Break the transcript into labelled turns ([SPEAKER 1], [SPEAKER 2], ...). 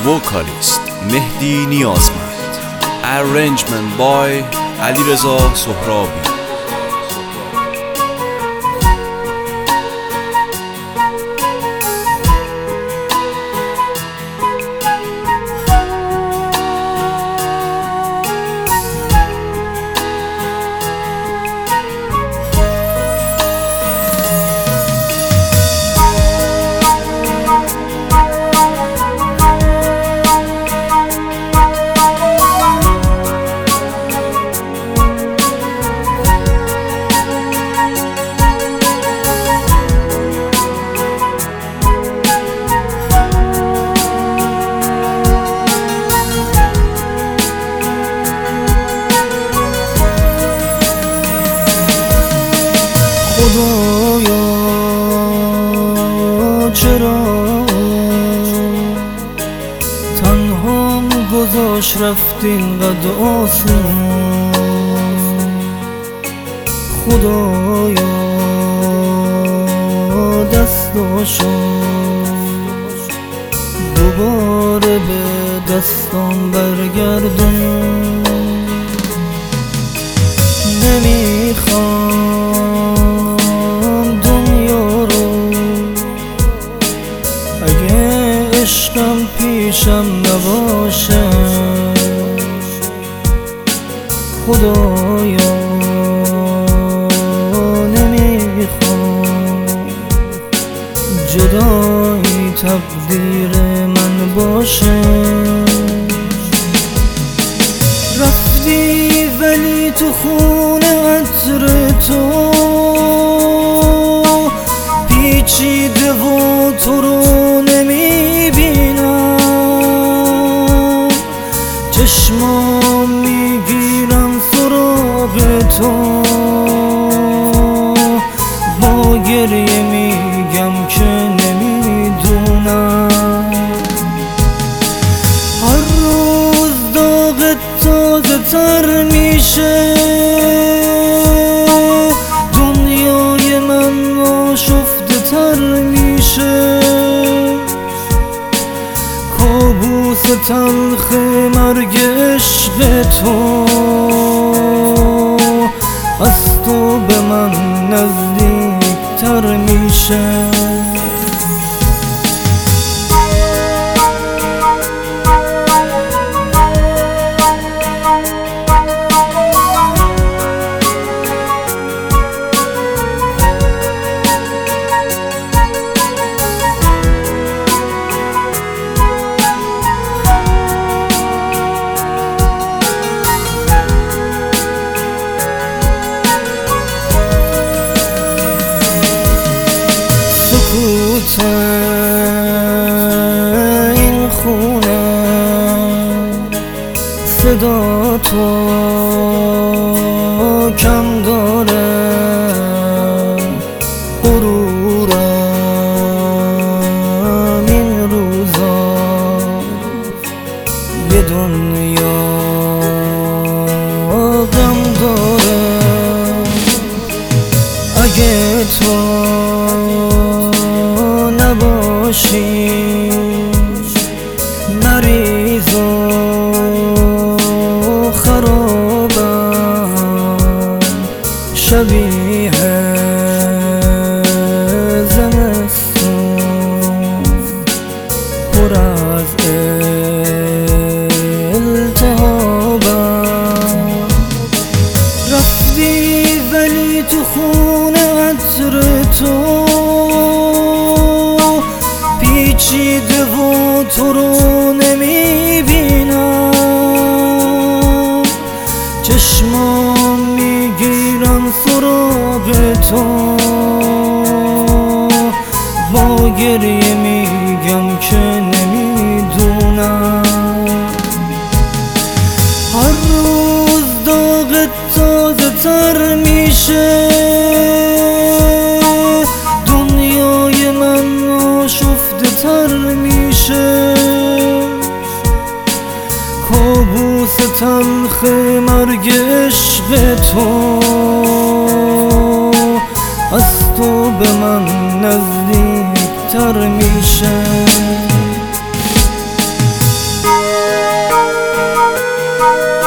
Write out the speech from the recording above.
[SPEAKER 1] vocalist مهدی نیازمند. Arrangement by علیرضا سهرابی.
[SPEAKER 2] خدایا چرا تنها گذاشت رفت اینقدر آسون؟ خدایا دستاشو دوباره به دستام برگردون. نمیخوام عشقم پیشم نباشه. خدایا نمیخوام جدایی تقدیر من باشه. رفتی ولی تو خونه عطر تو پیچیده و تو رو چشمام میگیرم سراغ تو، با گریه میگم که نمیدونم. هر روز داغت تازه تر میشه، دنیای من آشفته تر میشه. کابوس تلخ مرگ عشق تو از تو به من نزدیک تر میشه. سکوت این خونه صدا تو کم داره. غرورم این روزا یه دنیا غم داره. اگه تو نباشی مریض و خرابم، شبیه زمستون پر از التهابم. رفتی ولی تو خونه عطر تو پیچیده و تو رو نمیبینم. چشمام میگیرم سراغ تو، با گریه میگم که نمیدونم. هر روز داغت تازه تر میشه، دنیای من آشفته تر میشه. کابوس تلخ مرگ عشق تو از تو به من نزدیک تر میشه. تو